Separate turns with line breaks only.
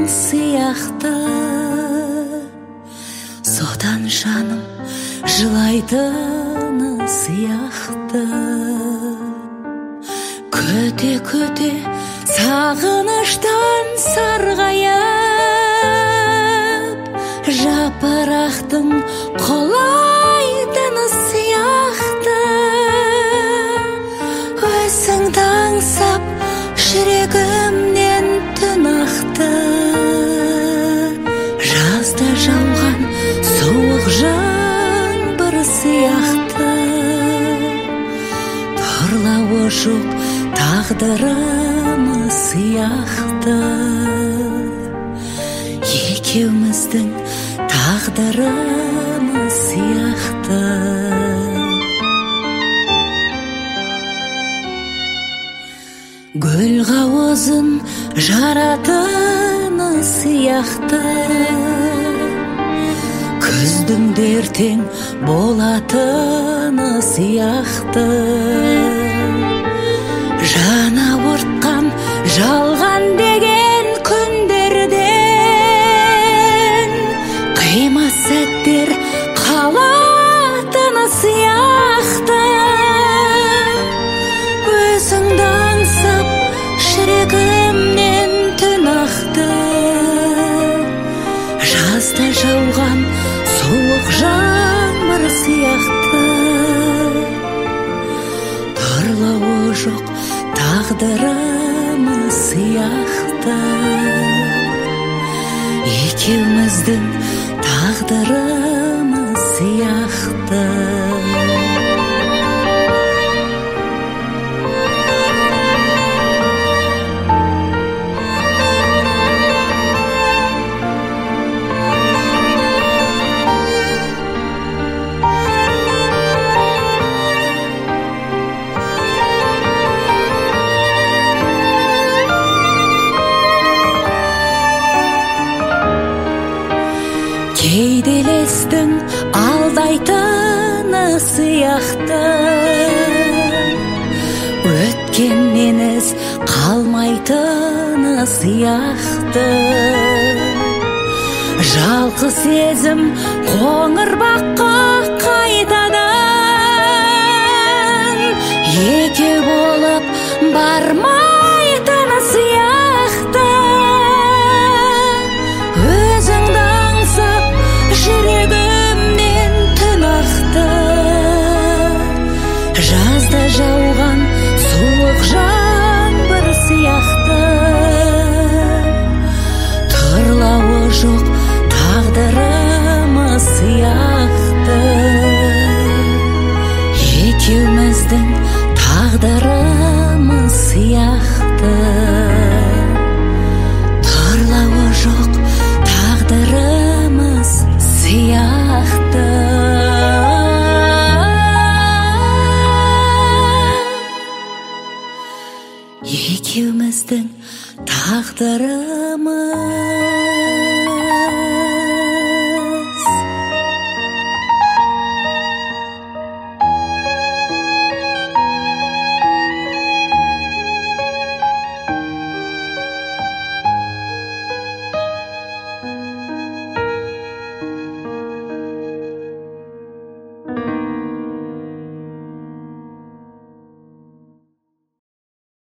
сияқты, содан жаным жылайтыны сияқты. Көте-көте сағыныштан сарғайып, жапырақтың құлайтыны сияқты. Өзіңді аңсап жүрегімнен түн ақты, жазда жауған суық жаңбыр сияқты. Торлауы жоқ тағдырымыз сияқты, екеуміздің тағдырымыз сияқты. Гүл қауызын жаратыны сияқты, күздің ертең болатыны сияқты. Жана ортқан жалған деген күндерден қима сәттер қалатыны сияқты. Өзіңді аңсап жүрегімнен түн ақты, жазда жауған суық жаңбыр сияқты. Торлауы жоқ тағдырымыз сияқты, екеуміздің тағдырымыз сияқты. Кейделестің алдайтыны сияқты, өткеннен із қалмайтыны сияқты. Жалқы сезім қоңыр баққа қайтадан, екеу болып бармайтыны сияқты. Өзіңді аңсап жүрегімнен түн ақты, жазда жауған суық жаңбыр сияқты. Торлауы жоқ тағдырымыз сияқты, екеуміздің тағдырымыз